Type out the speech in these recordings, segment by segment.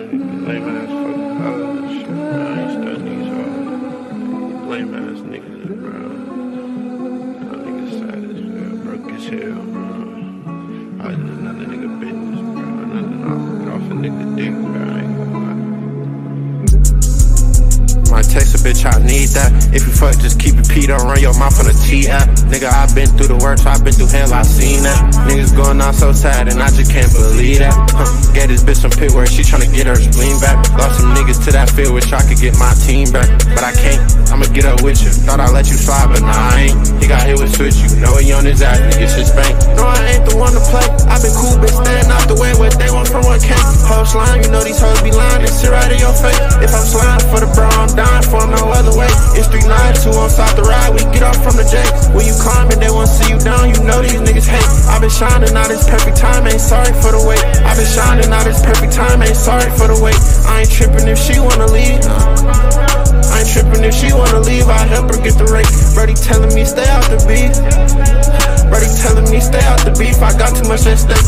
Lame ass fucking college and shit, bro. I ain't studying these all lame ass niggas, bro. Y'all niggas sad as hell, broke as hell, bro. I just another nigga business, bro. Nothing off a nigga dick, bro. I ain't gonna lie. My text a bitch, I need that. If you fuck, just keep it P, don't run your mouth on the T-app. Nigga, I been through the worst, I been through hell, I seen that. Niggas going out so sad, and I just can't believe that. Gave this bitch some pit work, she tryna get her spleen back. Lost some niggas to that field, wish I could get my team back. But I can't, I'ma get up with you. Thought I'd let you slide, but nah, I ain't. He got hit with switch, you know he on his ass, nigga shit spanked. No, I ain't the one to play. I been cool, bitch, staying out the way. What they want from what came. Whole slime, you know these hoes be lying, they sit right in your face. If I'm sliding for the bro, I'm dying for him, no other way. It's 392 on side the ride, we get off from the J. When you climbing, they won't see you down, you know these niggas hate. I been shining, now this perfect time, ain't sorry for the wait. I been shining, now this perfect time, ain't sorry for the wait. I ain't tripping if she wanna leave. I ain't tripping if she wanna leave, I help her get the rate. Brody telling me stay out the beef. Brody telling me stay out the beef, I got too much at stake.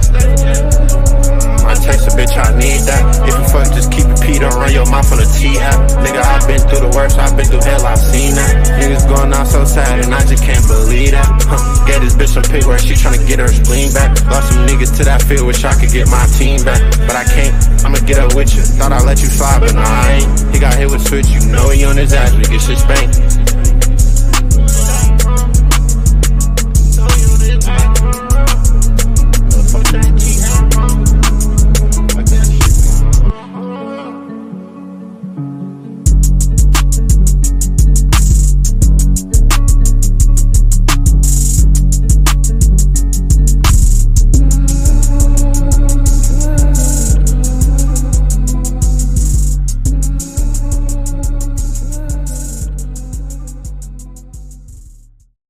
My text a bitch, I need that. If you fuck, just keep it P, don't run your mouth on the T-app. Nigga, I been through the worst, I been through hell, I seen that. Niggas going out so sad, and I just can't believe that. Gave this bitch some pit work, she tryna get her spleen back. Lost some niggas to that field, wish I could get my team back. But I can't, I'ma get up with you. Thought I'd let you slide, but nah, I ain't. He got hit with switch, you know he on his ass, we get shit spanked.